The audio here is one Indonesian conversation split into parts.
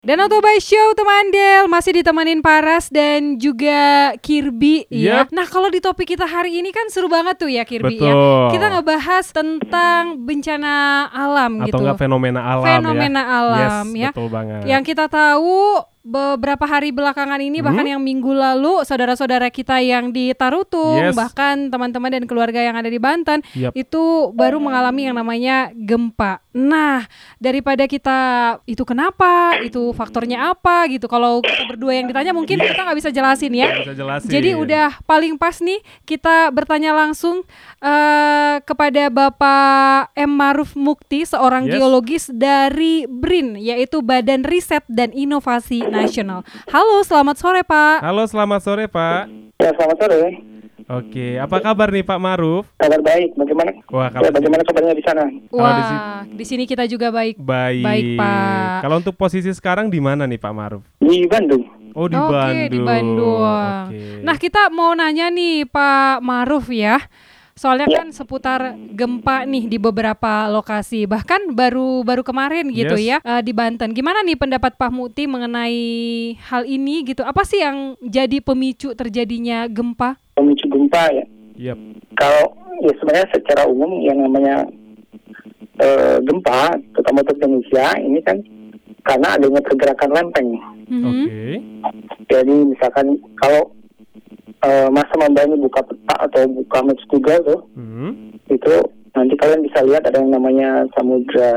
Danau Toba Show teman Del masih ditemenin Paras dan juga Kirby ya. Nah kalau di topik kita hari ini kan seru banget tuh ya Kirby. Betul. Ya. Kita ngebahas tentang bencana alam atau gitu. Atau enggak fenomena alam fenomena ya. alam yes, ya. Betul banget. Yang kita tahu beberapa hari belakangan ini bahkan yang minggu lalu saudara-saudara kita yang di Tarutung bahkan teman-teman dan keluarga yang ada di Banten itu baru mengalami yang namanya gempa. Nah daripada kita itu kenapa, itu faktornya apa gitu, kalau kita berdua yang ditanya mungkin kita nggak bisa jelasin ya. Jadi udah paling pas nih kita bertanya langsung kepada Bapak M. Maruf Mukti, seorang geologis dari BRIN, yaitu Badan Riset dan Inovasi Nasional. Halo, selamat sore Pak. Halo, selamat sore Pak. Ya, selamat sore. Oke, apa kabar nih Pak Maruf? Kabar baik, bagaimana? Bagaimana kabarnya di sana? Wah, di sini kita juga baik. Baik Pak. Kalau untuk posisi sekarang di mana nih Pak Maruf? Di Bandung. Oh, di Bandung. Di Bandung. Nah, kita mau nanya nih Pak Maruf ya. Soalnya kan seputar gempa nih di beberapa lokasi, bahkan baru kemarin gitu ya di Banten. Gimana nih pendapat Pak Mukti mengenai hal ini gitu? Apa sih yang jadi pemicu terjadinya gempa? Pemicu gempa ya? Kalau ya sebenarnya secara umum yang namanya gempa, terutama untuk Indonesia, ini kan karena adanya pergerakan lempeng. Jadi misalkan kalau masa membahasnya buka peta atau buka maps Google tuh, itu nanti kalian bisa lihat ada yang namanya samudra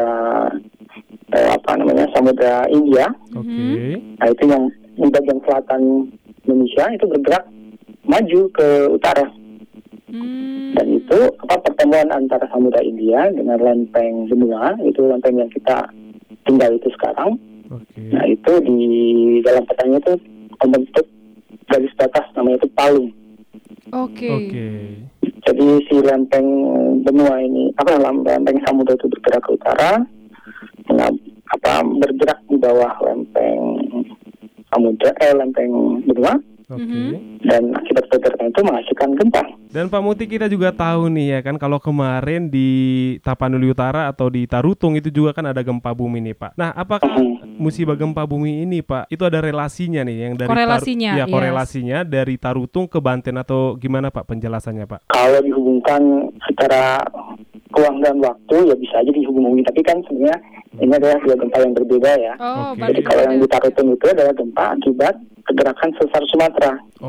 samudra India. Nah itu yang di bagian selatan Indonesia itu bergerak maju ke utara. Dan itu pertemuan antara samudra India dengan lempeng benua, itu lempeng yang kita tinggal itu sekarang. Nah itu di dalam petanya itu membentuk garis batas namanya itu palung. Jadi si lempeng benua ini lempeng samudra itu bergerak ke utara, bergerak di bawah lempeng benua. Dan akibat pergerakan itu menghasilkan gempa. Dan Pak Mukti, kita juga tahu nih ya kan, kalau kemarin di Tapanuli Utara atau di Tarutung itu juga kan ada gempa bumi nih Pak. Nah apakah musibah gempa bumi ini Pak itu ada relasinya nih yang dari korelasinya dari Tarutung ke Banten atau gimana Pak penjelasannya Pak? Kalau dihubungkan secara ruang dan waktu ya bisa aja dihubungi, tapi kan sebenarnya ini adalah dua gempa yang berbeda ya. Jadi kalau yang di Tarutung itu adalah gempa akibat pergerakan sesar Sumatera.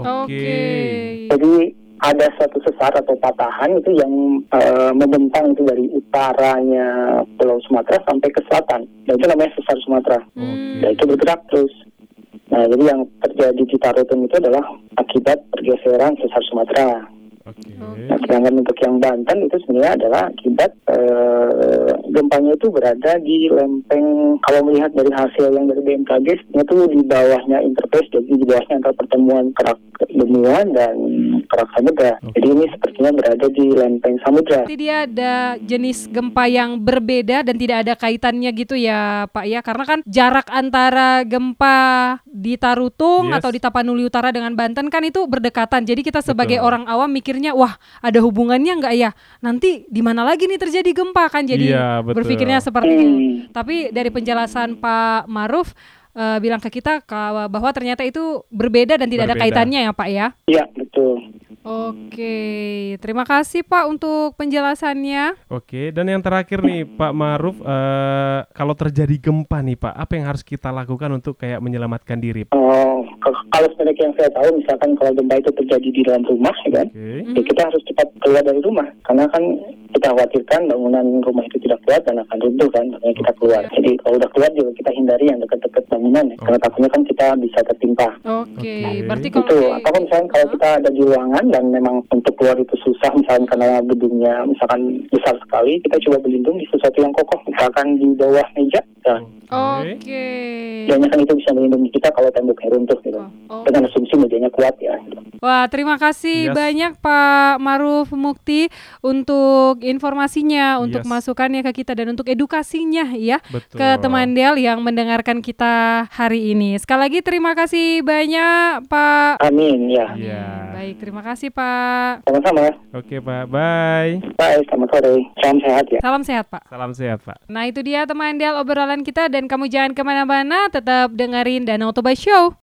Jadi ada satu sesar atau patahan itu yang membentang itu dari utaranya Pulau Sumatera sampai ke selatan. Dan itu namanya sesar Sumatera. Dan itu bergerak terus. Nah, jadi yang terjadi di Tarutung itu adalah akibat pergeseran sesar Sumatera. Nah, sedangkan untuk yang Banten itu sebenarnya adalah akibat gempanya itu berada di lempeng, kalau melihat dari hasil yang dari BMKG itu di bawahnya interface, jadi di bawahnya antara pertemuan kerak benua dan kerak samudra. Jadi ini sepertinya berada di lempeng samudra. Jadi dia ada jenis gempa yang berbeda dan tidak ada kaitannya gitu ya Pak ya, karena kan jarak antara gempa di Tarutung atau di Tapanuli Utara dengan Banten kan itu berdekatan. Jadi kita sebagai orang awam mikirnya, wah ada hubungannya nggak ya? Nanti di mana lagi nih terjadi gempa kan? Jadi berpikirnya seperti itu. Tapi dari penjelasan Pak Maruf bilang ke kita bahwa ternyata itu berbeda dan tidak ada kaitannya ya Pak ya? Iya betul. Terima kasih Pak untuk penjelasannya. Dan yang terakhir nih Pak Maruf, kalau terjadi gempa nih Pak, apa yang harus kita lakukan untuk kayak menyelamatkan diri Pak? Kalau sebenarnya yang saya tahu, misalkan kalau gempa itu terjadi di dalam rumah ya kan, ya kita harus cepat keluar dari rumah, karena kan kita khawatirkan bangunan rumah itu tidak kuat dan akan runtuh kan, makanya kita keluar. Jadi kalau udah keluar juga kita hindari yang dekat-dekat bangunan ya, karena takutnya kan kita bisa tertimpa. Berarti kalau atau misalkan kalau kita ada di ruangan dan memang untuk keluar itu susah, misalkan karena gedungnya misalkan besar sekali, kita coba berlindung di sesuatu yang kokoh, misalkan di bawah meja. Jangan kan itu bisa melindungi kita kalau temboknya runtuh gitu. Dengan asumsi mejanya kuat ya. Wah, terima kasih banyak Pak Maruf Mukti untuk informasinya, untuk masukannya ke kita dan untuk edukasinya ya ke teman Del yang mendengarkan kita hari ini. Sekali lagi terima kasih banyak Pak. Amin ya. Baik, terima kasih. kasih Pak. Sama-sama. Oke Pak, bye. Bye, selamat sore. Salam sehat ya. Salam sehat Pak. Salam sehat Pak. Nah itu dia teman Del obrolan kita, dan kamu jangan kemana-mana, tetap dengerin Danau Toba Show.